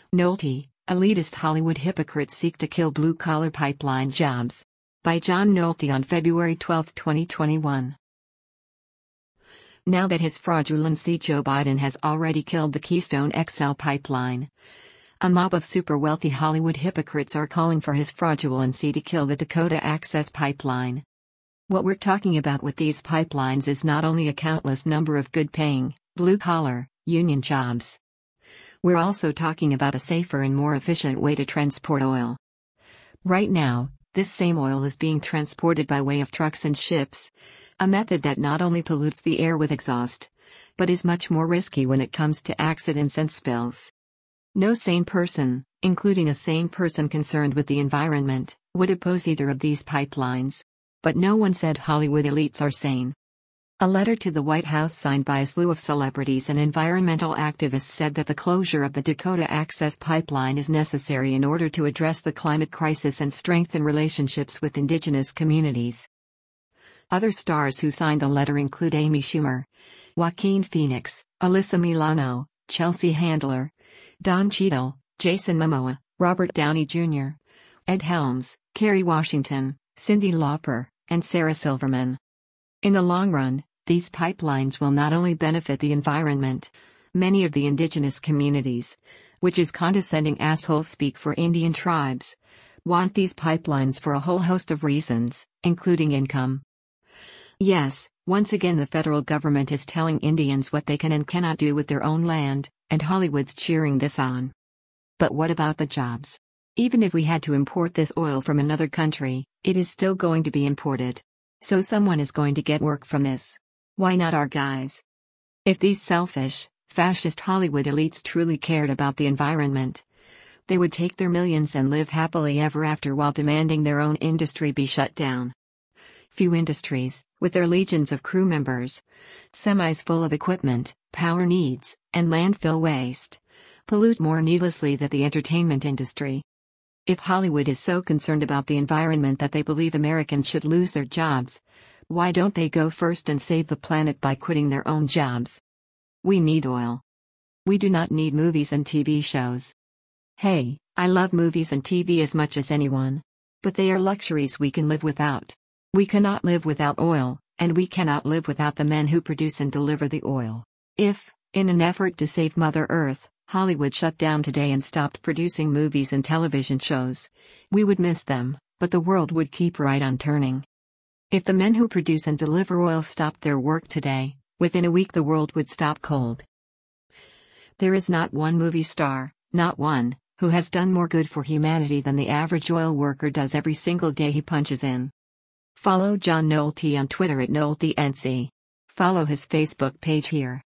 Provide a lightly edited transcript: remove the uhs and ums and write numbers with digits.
Nolte, elitist Hollywood hypocrites seek to kill blue-collar pipeline jobs. By John Nolte on February 12, 2021. Now that his fraudulency, Joe Biden has already killed the Keystone XL pipeline. A mob of super-wealthy Hollywood hypocrites are calling for his fraudulency to kill the Dakota Access Pipeline. What we're talking about with these pipelines is not only a countless number of good-paying, blue-collar, union jobs. We're also talking about a safer and more efficient way to transport oil. Right now, this same oil is being transported by way of trucks and ships, a method that not only pollutes the air with exhaust, but is much more risky when it comes to accidents and spills. No sane person, including a sane person concerned with the environment, would oppose either of these pipelines. But no one said Hollywood elites are sane. A letter to the White House signed by a slew of celebrities and environmental activists said that the closure of the Dakota Access Pipeline is necessary in order to address the climate crisis and strengthen relationships with indigenous communities. Other stars who signed the letter include Amy Schumer, Joaquin Phoenix, Alyssa Milano, Chelsea Handler, Don Cheadle, Jason Momoa, Robert Downey Jr., Ed Helms, Kerry Washington, Cyndi Lauper, and Sarah Silverman. In the long run, these pipelines will not only benefit the environment, many of the indigenous communities, which is condescending asshole speak for Indian tribes, want these pipelines for a whole host of reasons, including income. Yes, once again the federal government is telling Indians what they can and cannot do with their own land, and Hollywood's cheering this on. But what about the jobs? Even if we had to import this oil from another country, it is still going to be imported. So someone is going to get work from this. Why not our guys? If these selfish, fascist Hollywood elites truly cared about the environment, they would take their millions and live happily ever after while demanding their own industry be shut down. Few industries, with their legions of crew members, semis full of equipment, power needs, and landfill waste, pollute more needlessly than the entertainment industry. If Hollywood is so concerned about the environment that they believe Americans should lose their jobs, why don't they go first and save the planet by quitting their own jobs? We need oil. We do not need movies and TV shows. Hey, I love movies and TV as much as anyone. But they are luxuries we can live without. We cannot live without oil, and we cannot live without the men who produce and deliver the oil. If, in an effort to save Mother Earth, Hollywood shut down today and stopped producing movies and television shows, we would miss them, but the world would keep right on turning. If the men who produce and deliver oil stopped their work today, within a week the world would stop cold. There is not one movie star, not one, who has done more good for humanity than the average oil worker does every single day he punches in. Follow John Nolte on Twitter @NolteNC. Follow his Facebook page here.